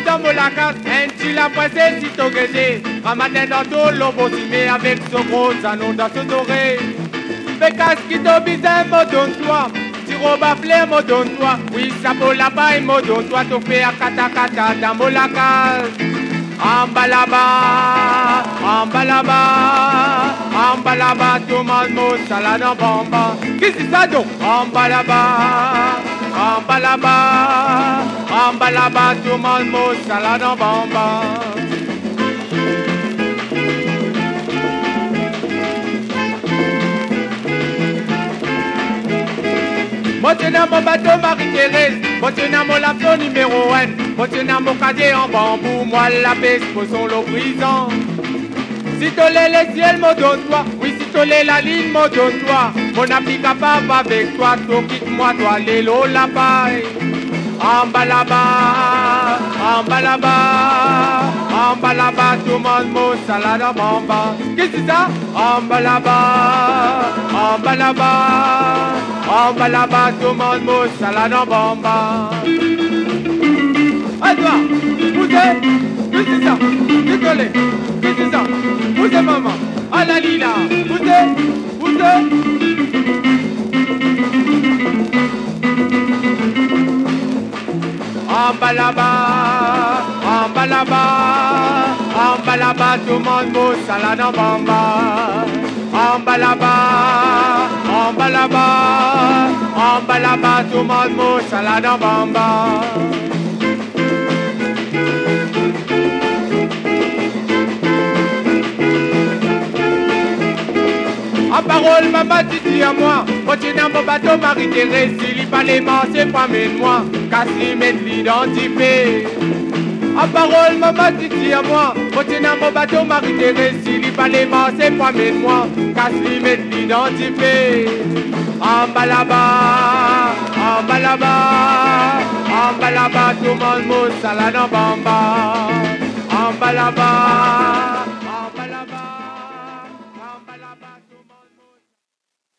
dans mon lacan, un petit la pressé, si t'as guédé. Ramadan dans tout l'obotimé avec ce gros anon dans ce doré. Pécasse qui t'obise, me donne-toi. Si roba fleur, me donne-toi. Oui, ça pour la paille, me donne-toi. T'as fait à kata kata dans mon lacan. Ambalaba, ambalaba, ambalaba, tout le monde salade en bamba. Qu'est-ce que c'est ça donc? Ambalaba, ambalaba, ambalaba, tout le monde salade en bamba. Moi tu n'as mon bateau Marie-Thérèse, moi tu n'as mon laptop numéro 1, moi tu n'as mon cadet en bambou, moi la peste pour son lot brisant. Si tu l'es les ciels, me donne-toi, oui si tu l'es la ligne, me donne-toi. Mon appli capable avec toi, toi quitte-moi, toi les lots la paille. Ambalaba, ambalaba, ambalaba, tout le monde mot salade en bamba. Qu'est-ce que c'est ça? Ambalaba, ambalaba, ambalaba, tout le monde mot salade en bamba. À toi, où c'est? Qu'est-ce que c'est ça? Décollé, qu'est-ce que c'est ça? Où c'est maman? À la lila, où c'est? Où c'est? Ambalaba, ambalaba, ambalaba, tout le monde mot salade en bamba. Ambalaba, ambalaba, ambalaba, tout le monde mot salade en bamba. En parole, maman, tu dis à moi, moi tu n'as mon bateau Marie-Thérèse, s'il y fallait c'est pas moi, casse lui mettre l'identité. En parole, maman, tu dis à moi, moi tu n'as mon bateau Marie-Thérèse, s'il y fallait c'est pas moi, casse lui mettre l'identité. Ambalaba, ambalaba, ambalaba, tout le monde mot salade en bamba. Ambalaba.